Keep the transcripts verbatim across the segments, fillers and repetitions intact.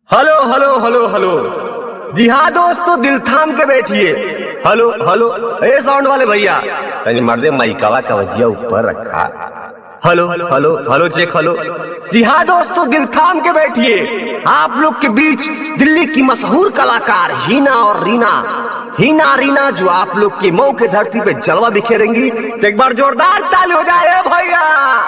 Hello hello hello hello. जी हाँ दोस्तों, दिल थाम के बैठिए। हेलो हेलो, ए साउंड वाले भैया तनी मर्दे माइकावा का वजिया ऊपर रखा। Hello hello hello check hello. जी हाँ दोस्तों, दिल थाम के बैठिए। आप लोग के बीच दिल्ली की मशहूर कलाकार हीना और रीना हीना रीना जो आप लोग की मऊ के धरती पे जलवा बिखेरेंगी। तो एक बार जोरदार ताली हो जाए भैया।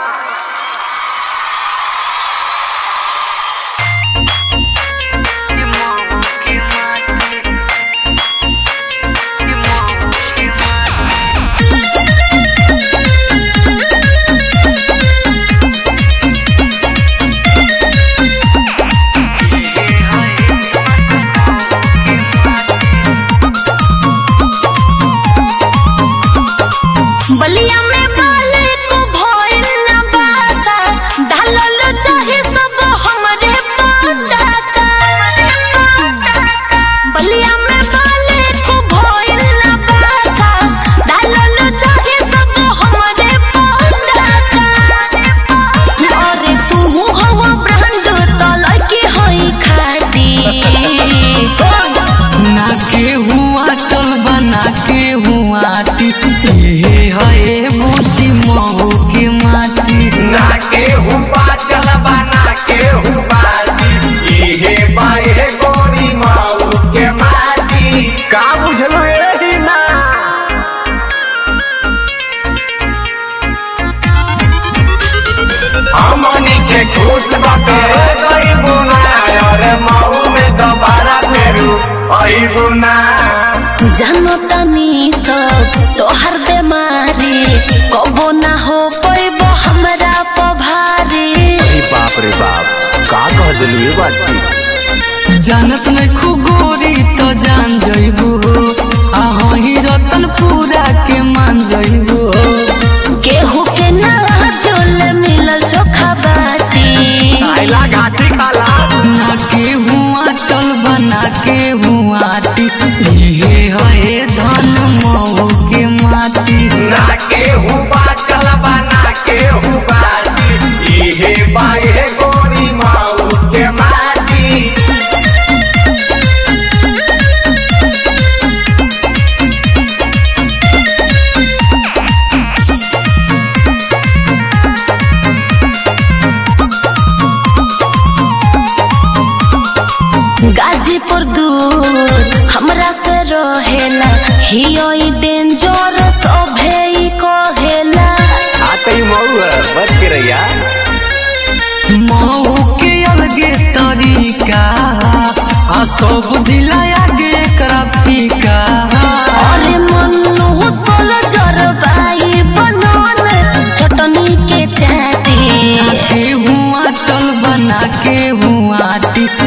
बलिया में बाले को भइल ना बाका, ढालल चाहे सब हमरे पाटा। बलिया में बाले को भइल ना बाका, ढालल चाहे सब हमरे पाटा। अरे तू हवा ब्रांड तो लड़की होई खाटी, ना के हुआ टल बना के हुआ ये है मोची मऊ की माटी। ना के हुआ चल बना के हुआ जी ये बाए गोरी माऊ के माटी। का बुझलो यही ना। हमनी के खुश बाटे गई गुना और माऊ में दोबारा फेरू आई गुना। जानो तनी सब तोहर बेमारी, कबो ना हो पैबो हमरा पभारी। अरे बाप रे बाप, का कह दिलू ये बात जी। जानत नहीं खुगोरी तो जान जइबू, आही रतन पूरा के मान जइबू। केहू के ना चोल मिलल चोखा बाटी, आइला घाटी खाला। ना के हुआ टल बना के हुआ ये है धन मऊ के माटी। ना के हुआ चल बना के हुआ जी ये बाए गोरी माऊ के माटी। गाजीपुर दूर हमरा से रहेला, हियो ई डेंजर सभे ई कहेला। आते मऊ है, बच के रहिया। मऊ के अलगे तरीका, आ सब जिला आगे एकरा फीका। अरे मन्नू सोल जरबाई बनन चटनी के चाटी। के हुआ टल बना के हुआ टी